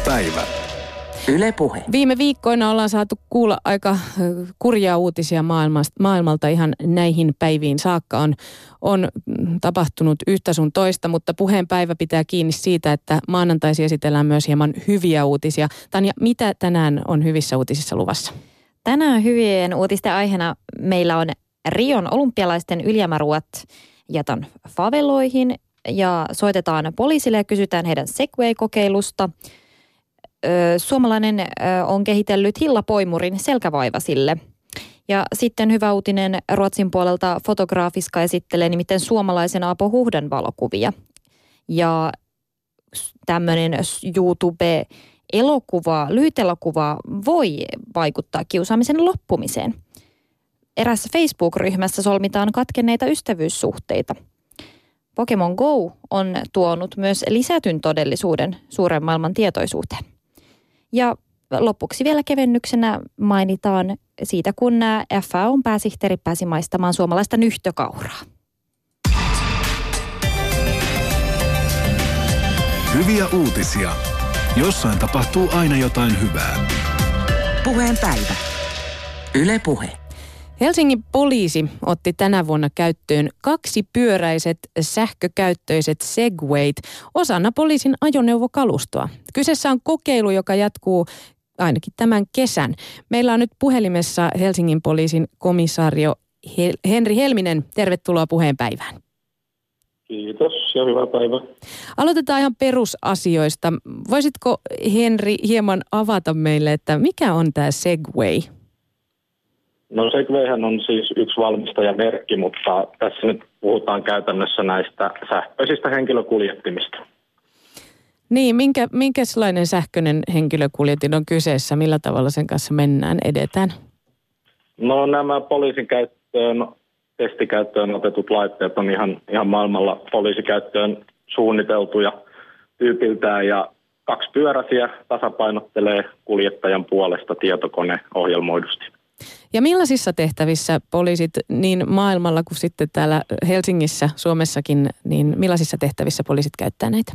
päivä. Yle Puhe. Viime viikkoina ollaan saatu kuulla aika kurjaa uutisia maailmalta ihan näihin päiviin saakka. On tapahtunut yhtä sun toista, mutta puheen päivä pitää kiinni siitä, että maanantaisin esitellään myös hieman hyviä uutisia. Tanja, mitä tänään on hyvissä uutisissa luvassa? Tänään hyvien uutisten aiheena meillä on Rion olympialaisten ylijäämäruuat jätän faveloihin ja soitetaan poliisille ja kysytään heidän Segway-kokeilusta. Suomalainen on kehitellyt hillapoimurin selkävaivasille. Ja sitten hyvä uutinen Ruotsin puolelta Fotografiska esittelee nimittäin suomalaisen Aapo Huhdan valokuvia. Ja tämmöinen lyhytelokuva voi vaikuttaa kiusaamisen loppumiseen. Erässä Facebook-ryhmässä solmitaan katkenneita ystävyyssuhteita. Pokemon Go on tuonut myös lisätyn todellisuuden suuren maailman tietoisuuteen. Ja lopuksi vielä kevennyksenä mainitaan siitä, kun FAOn pääsihteeri pääsi maistamaan suomalaista nyhtökauraa. Hyviä uutisia. Jossain tapahtuu aina jotain hyvää. Puheen päivä. Yle Puhe. Helsingin poliisi otti tänä vuonna käyttöön 2-pyöräiset sähkökäyttöiset Segwayt osana poliisin ajoneuvokalustoa. Kyseessä on kokeilu, joka jatkuu ainakin tämän kesän. Meillä on nyt puhelimessa Helsingin poliisin komisario Henri Helminen. Tervetuloa puheen päivään. Kiitos ja hyvää päivää. Aloitetaan ihan perusasioista. Voisitko, Henri, hieman avata meille, että mikä on tämä Segway? No Segwayhän on siis yksi valmistajamerkki, mutta tässä nyt puhutaan käytännössä näistä sähköisistä henkilökuljettimista. Niin, minkälainen sähköinen henkilökuljetin on kyseessä? Millä tavalla sen kanssa edetään? No nämä poliisin testikäyttöön otetut laitteet on ihan maailmalla poliisikäyttöön suunniteltuja tyypiltään ja 2-pyöräisiä tasapainottelee kuljettajan puolesta tietokone ohjelmoidusti. Ja millaisissa tehtävissä poliisit niin maailmalla kuin sitten täällä Helsingissä, Suomessakin, niin millaisissa tehtävissä poliisit käyttää näitä?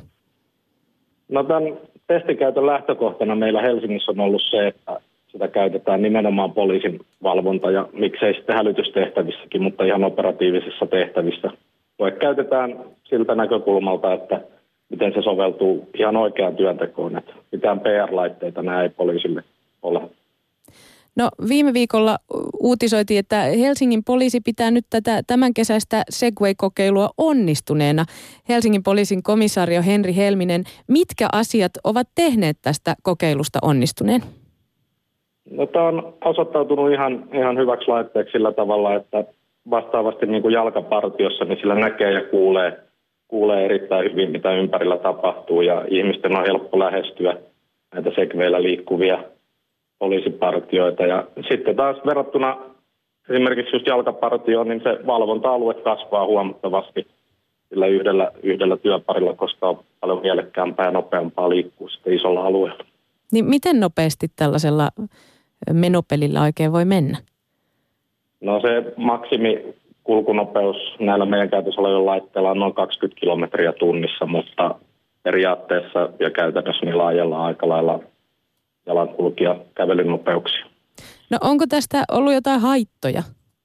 No tämän testikäytön lähtökohtana meillä Helsingissä on ollut se, että sitä käytetään nimenomaan poliisin valvonta ja miksei sitten hälytystehtävissäkin, mutta ihan operatiivisissa tehtävissä. Käytetään siltä näkökulmalta, että miten se soveltuu ihan oikeaan työntekoon, että mitään PR-laitteita nämä ei poliisille ole. No viime viikolla uutisoitiin, että Helsingin poliisi pitää nyt tätä tämän kesäistä Segway-kokeilua onnistuneena. Helsingin poliisin komisario Henri Helminen, mitkä asiat ovat tehneet tästä kokeilusta onnistuneen? No tämä on osoittautunut ihan hyväksi laitteeksi sillä tavalla, että vastaavasti niin kuin jalkapartiossa, niin sillä näkee ja kuulee erittäin hyvin, mitä ympärillä tapahtuu ja ihmisten on helppo lähestyä näitä Segwayllä liikkuvia poliisipartioita. Ja sitten taas verrattuna esimerkiksi just jalkapartioon, niin se valvonta-alue kasvaa huomattavasti sillä yhdellä työparilla, koska on paljon mielekkäämpää ja nopeampaa liikkua sitten isolla alueella. Niin miten nopeasti tällaisella menopelillä oikein voi mennä? No se maksimikulkunopeus näillä meidän käytössä olevilla laitteilla on noin 20 kilometriä tunnissa, mutta periaatteessa ja käytännössä niin laajalla aika lailla jalankulkija kävelynopeuksia. No onko tästä ollut jotain haittoja?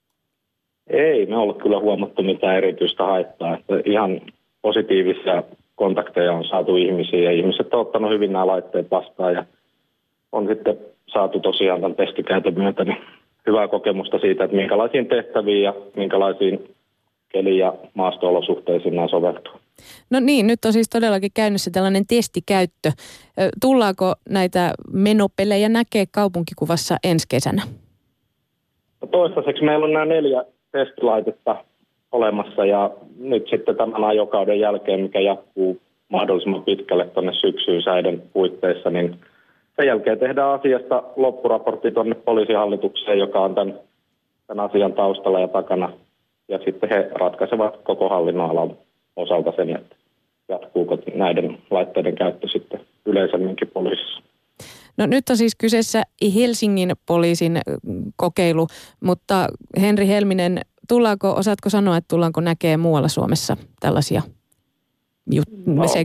Ei me ollut kyllä huomattu mitään erityistä haittaa. Että ihan positiivisia kontakteja on saatu ihmisiä ja ihmiset on ottanut hyvin nämä laitteet vastaan ja on sitten saatu tosiaan tämän testikäytön myötä niin hyvää kokemusta siitä, että minkälaisiin tehtäviin ja minkälaisiin keli- ja maasto-olosuhteisiin nämä soveltuu. No niin, nyt on siis todellakin käynnissä tällainen testikäyttö. Tullaanko näitä menopelejä näkee kaupunkikuvassa ensi kesänä? No toistaiseksi meillä on nämä 4 testilaitetta olemassa ja nyt sitten tämän ajokauden jälkeen, mikä jatkuu mahdollisimman pitkälle tuonne syksyyn säiden puitteissa, niin sen jälkeen tehdään asiasta loppuraportti tuonne poliisihallitukseen, joka on tämän asian taustalla ja takana. Ja sitten he ratkaisevat koko hallinnonalan osalta sen, että jatkuuko näiden laitteiden käyttö sitten yleisemminkin poliisissa. No nyt on siis kyseessä Helsingin poliisin kokeilu, mutta Henri Helminen, osaatko sanoa, että tullaanko näkemään muualla Suomessa tällaisia segwaytä?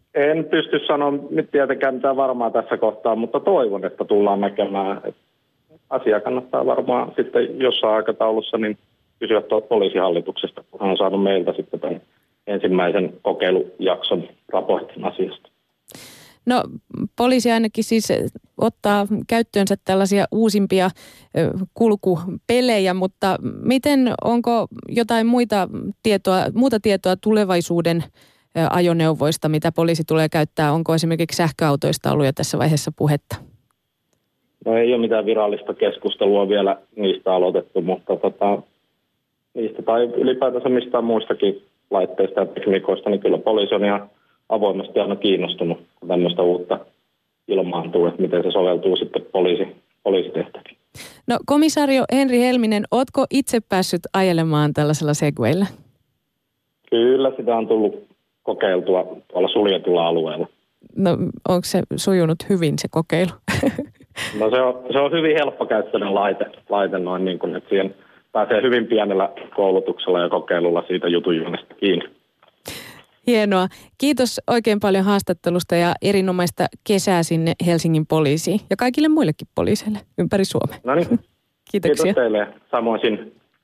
En pysty sanomaan nyt tietenkään mitään varmaa tässä kohtaa, mutta toivon, että tullaan näkemään. Asia kannattaa varmaan sitten jossain aikataulussa niin kysyä poliisihallituksesta, kun hän on saanut meiltä sitten tämän ensimmäisen kokeilujakson raportin asiasta. No poliisi ainakin siis ottaa käyttöönsä tällaisia uusimpia kulkupelejä, mutta onko jotain muuta tietoa tulevaisuuden ajoneuvoista, mitä poliisi tulee käyttää? Onko esimerkiksi sähköautoista ollut jo tässä vaiheessa puhetta? No ei ole mitään virallista keskustelua vielä niistä aloitettu, mutta niistä tai ylipäätänsä mistään muistakin laitteista ja tekniikoista, niin kyllä poliisi on ihan avoimesti aina kiinnostunut, kun tämmöistä uutta ilmaantuu, että miten se soveltuu sitten poliisitehtäviin. No komisario Henri Helminen, ootko itse päässyt ajelemaan tällaisella Segwaylla? Kyllä, sitä on tullut kokeiltua tuolla suljetulla alueella. No onko se sujunut hyvin se kokeilu? No se on hyvin helppokäyttöinen laite noin niin kuin, että siihen pääsee hyvin pienellä koulutuksella ja kokeilulla siitä jutujuonesta kiinni. Hienoa. Kiitos oikein paljon haastattelusta ja erinomaista kesää sinne Helsingin poliisiin ja kaikille muillekin poliiseille ympäri Suomea. No niin. Kiitoksia. Kiitos teille. Samoin sinne.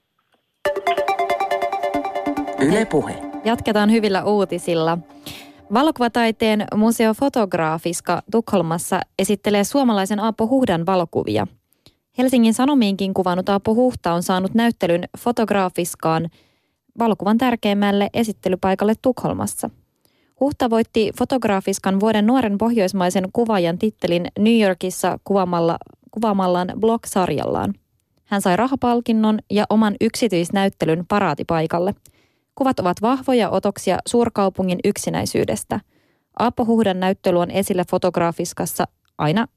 Yle Puhe. Jatketaan hyvillä uutisilla. Valokuvataiteen Museo Fotografiska Tukholmassa esittelee suomalaisen Aapo Huhdan valokuvia. Helsingin Sanomiinkin kuvannut Aapo Huhta on saanut näyttelyn Fotografiskaan valokuvan tärkeimmälle esittelypaikalle Tukholmassa. Huhta voitti Fotografiskan vuoden nuoren pohjoismaisen kuvaajan tittelin New Yorkissa kuvaamallaan blog-sarjallaan. Hän sai rahapalkinnon ja oman yksityisnäyttelyn paraatipaikalle. Kuvat ovat vahvoja otoksia suurkaupungin yksinäisyydestä. Aapo Huhdan näyttely on esillä Fotografiskassa aina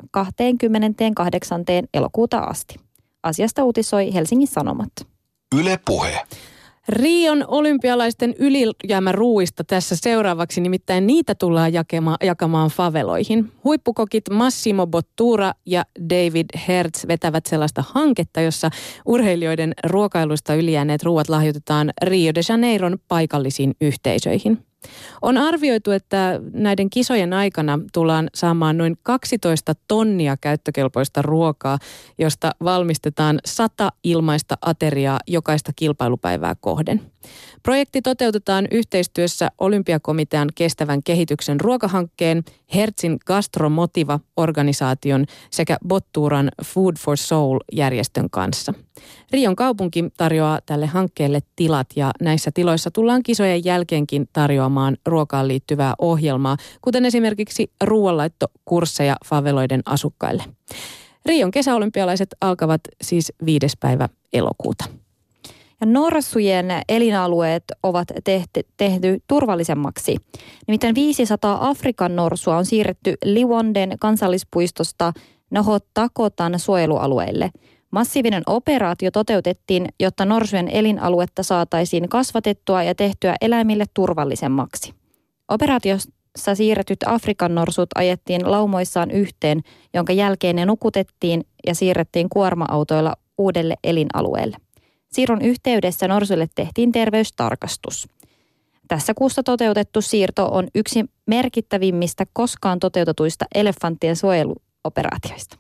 28. elokuuta asti. Asiasta uutisoi Helsingin Sanomat. Yle Puhe. Rion olympialaisten ylijäämäruuista tässä seuraavaksi, nimittäin niitä tullaan jakamaan faveloihin. Huippukokit Massimo Bottura ja David Hertz vetävät sellaista hanketta, jossa urheilijoiden ruokailusta ylijääneet ruuat lahjoitetaan Rio de Janeiron paikallisiin yhteisöihin. On arvioitu, että näiden kisojen aikana tullaan saamaan noin 12 tonnia käyttökelpoista ruokaa, josta valmistetaan 100 ilmaista ateriaa jokaista kilpailupäivää kohden. Projekti toteutetaan yhteistyössä Olympiakomitean kestävän kehityksen ruokahankkeen, Hertzin Gastromotiva-organisaation sekä Botturan Food for Soul-järjestön kanssa. Rion kaupunki tarjoaa tälle hankkeelle tilat ja näissä tiloissa tullaan kisojen jälkeenkin tarjoamaan ruokaan liittyvää ohjelmaa, kuten esimerkiksi ruoanlaittokursseja faveloiden asukkaille. Rion kesäolympialaiset alkavat siis 5. päivä elokuuta. Ja norsujen elinalueet ovat tehty turvallisemmaksi. Nimittäin 500 Afrikan norsua on siirretty Liwonden kansallispuistosta Nahot-Dakotan suojelualueelle. Massiivinen operaatio toteutettiin, jotta norsujen elinaluetta saataisiin kasvatettua ja tehtyä eläimille turvallisemmaksi. Operaatiossa siirretyt Afrikan norsut ajettiin laumoissaan yhteen, jonka jälkeen ne nukutettiin ja siirrettiin kuorma-autoilla uudelle elinalueelle. Siirron yhteydessä norsuille tehtiin terveystarkastus. Tässä kuussa toteutettu siirto on yksi merkittävimmistä koskaan toteutetuista elefanttien suojeluoperaatioista.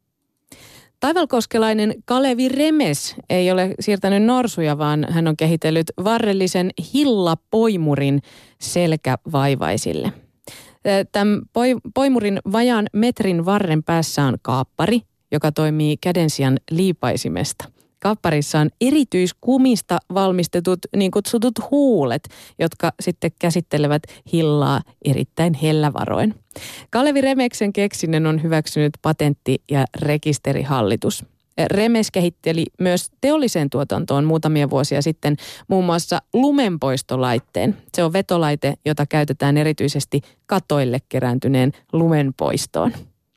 Taivalkoskelainen Kalevi Remes ei ole siirtänyt norsuja, vaan hän on kehitellyt varrellisen hillapoimurin selkävaivaisille. Tämän poimurin vajaan metrin varren päässä on kaappari, joka toimii kädensijan liipaisimesta. Kaapparissa on erityiskumista valmistetut niin kutsutut huulet, jotka sitten käsittelevät hillaa erittäin hellävaroin. Kalevi Remeksen keksinnön on hyväksynyt patentti- ja rekisterihallitus. Remes kehitteli myös teolliseen tuotantoon muutamia vuosia sitten muun muassa lumenpoistolaitteen. Se on vetolaite, jota käytetään erityisesti katoille kerääntyneen lumen poistoon.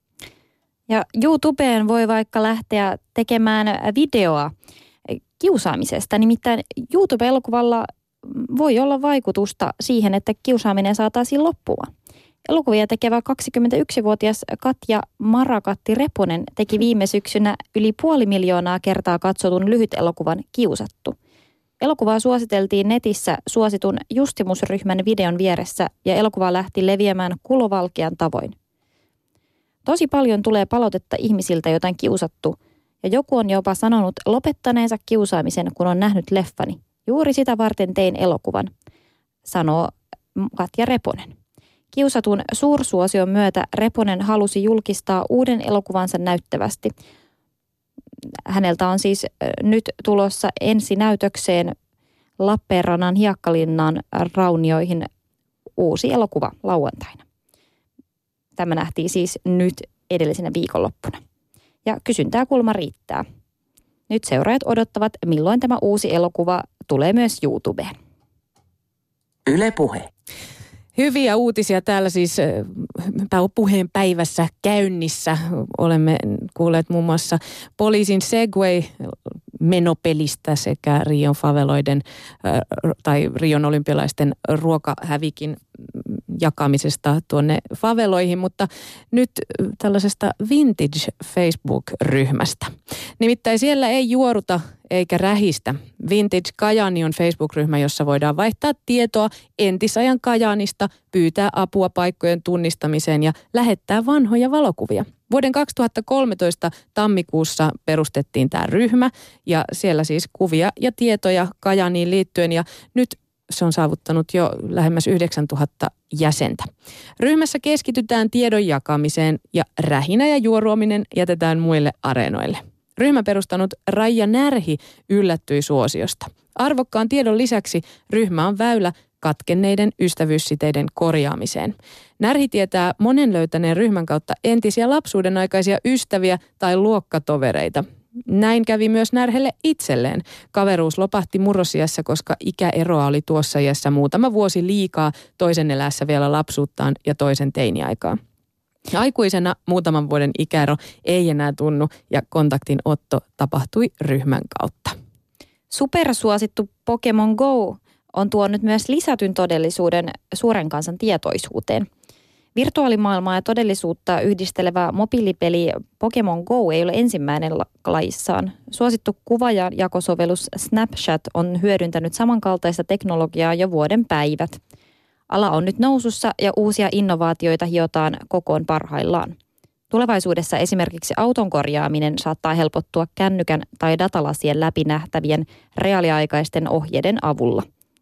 Ja YouTubeen voi vaikka lähteä tekemään videoa kiusaamisesta. Nimittäin YouTube-elokuvalla voi olla vaikutusta siihen, että kiusaaminen saataisiin loppumaan. Elokuvia tekevä 21-vuotias Katja Marakatti Reponen teki viime syksynä yli 500 000 kertaa katsotun lyhytelokuvan Kiusattu. Elokuvaa suositeltiin netissä suositun Justimus-ryhmän videon vieressä ja elokuva lähti leviämään kulovalkean tavoin. Tosi paljon tulee palautetta ihmisiltä, joita on kiusattu, ja joku on jopa sanonut lopettaneensa kiusaamisen, kun on nähnyt leffani. Juuri sitä varten tein elokuvan, sanoo Katja Reponen. Kiusatun suursuosion myötä Reponen halusi julkistaa uuden elokuvansa näyttävästi. Häneltä on siis nyt tulossa ensinäytökseen Lappeenrannan Hiekkalinnan raunioihin uusi elokuva lauantaina. Tämä nähtiin siis nyt edellisenä viikonloppuna. Ja kysyntää kulma riittää. Nyt seuraajat odottavat, milloin tämä uusi elokuva tulee myös YouTubeen. Yle Puhe. Hyviä uutisia täällä siis puheen päivässä käynnissä. Olemme kuulleet muun muassa poliisin Segway-menopelistä sekä Rion faveloiden tai Rion olympialaisten ruokahävikin jakamisesta tuonne faveloihin, mutta nyt tällaisesta Vintage Facebook-ryhmästä. Nimittäin siellä ei juoruta eikä rähistä. Vintage Kajaani on Facebook-ryhmä, jossa voidaan vaihtaa tietoa entisajan Kajaanista, pyytää apua paikkojen tunnistamiseen ja lähettää vanhoja valokuvia. Vuoden 2013 tammikuussa perustettiin tämä ryhmä ja siellä siis kuvia ja tietoja Kajaaniin liittyen ja nyt se on saavuttanut jo lähemmäs 9000 jäsentä. Ryhmässä keskitytään tiedon jakamiseen ja rähinä ja juoruaminen jätetään muille areenoille. Ryhmän perustanut Raija Närhi yllättyi suosiosta. Arvokkaan tiedon lisäksi ryhmä on väylä katkenneiden ystävyyssiteiden korjaamiseen. Närhi tietää monen löytäneen ryhmän kautta entisiä lapsuuden aikaisia ystäviä tai luokkatovereita. Näin kävi myös Närhelle itselleen. Kaveruus lopahti murrosiässä, koska ikäeroa oli tuossa iässä muutama vuosi liikaa, toisen elässä vielä lapsuuttaan ja toisen teiniaikaa. Aikuisena muutaman vuoden ikäero ei enää tunnu ja kontaktin otto tapahtui ryhmän kautta. Supersuosittu Pokemon Go on tuonut myös lisätyn todellisuuden suuren kansan tietoisuuteen. Virtuaalimaailmaa ja todellisuutta yhdistelevä mobiilipeli Pokemon Go ei ole ensimmäinen lajissaan. Suosittu kuvajakosovellus Snapchat on hyödyntänyt samankaltaista teknologiaa jo vuoden päivät. Ala on nyt nousussa ja uusia innovaatioita hiotaan kokoon parhaillaan. Tulevaisuudessa esimerkiksi auton korjaaminen saattaa helpottua kännykän tai datalasien läpinähtävien reaaliaikaisten ohjeiden avulla.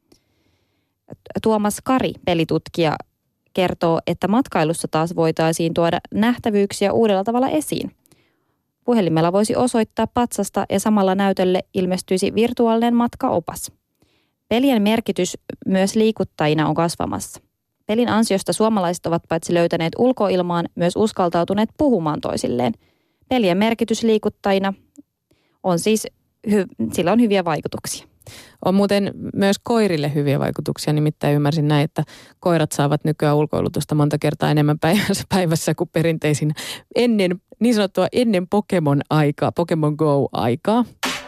Tuomas Kari, pelitutkija, kertoo, että matkailussa taas voitaisiin tuoda nähtävyyksiä uudella tavalla esiin. Puhelimella voisi osoittaa patsasta ja samalla näytölle ilmestyisi virtuaalinen matkaopas. Pelien merkitys myös liikuttajina on kasvamassa. Pelin ansiosta suomalaiset ovat paitsi löytäneet ulkoilmaan, myös uskaltautuneet puhumaan toisilleen. Pelien merkitys liikuttajina on siis, sillä on hyviä vaikutuksia. On muuten myös koirille hyviä vaikutuksia, nimittäin ymmärsin näin, että koirat saavat nykyään ulkoilutusta monta kertaa enemmän päivässä kuin perinteisin niin sanottua ennen Pokemon-aikaa, Pokemon Go-aikaa.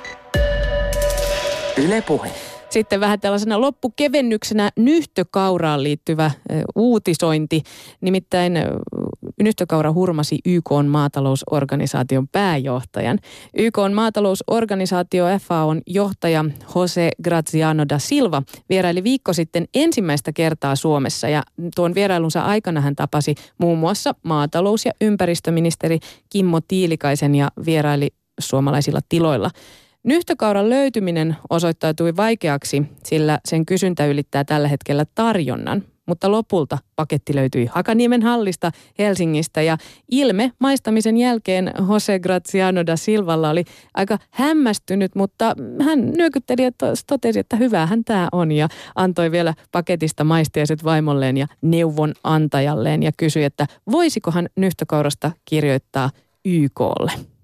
Yle Puhe. Sitten vähän tällaisena loppukevennyksenä nyhtökauraan liittyvä uutisointi. Nimittäin nyhtökaura hurmasi YK:n maatalousorganisaation pääjohtajan. YK:n maatalousorganisaatio FAOn johtaja Jose Graziano da Silva vieraili viikko sitten ensimmäistä kertaa Suomessa. Ja tuon vierailunsa aikana hän tapasi muun muassa maatalous- ja ympäristöministeri Kimmo Tiilikaisen ja vieraili suomalaisilla tiloilla. Nyhtökauran löytyminen osoittautui vaikeaksi, sillä sen kysyntä ylittää tällä hetkellä tarjonnan. Mutta lopulta paketti löytyi Hakaniemen hallista Helsingistä ja ilme maistamisen jälkeen Jose Graziano da Silvalla oli aika hämmästynyt, mutta hän nyökytteli ja totesi, että hyvähän tämä on ja antoi vielä paketista maistiaiset vaimolleen ja neuvonantajalleen ja kysyi, että voisikohan nyhtökaurasta kirjoittaa YK:lle.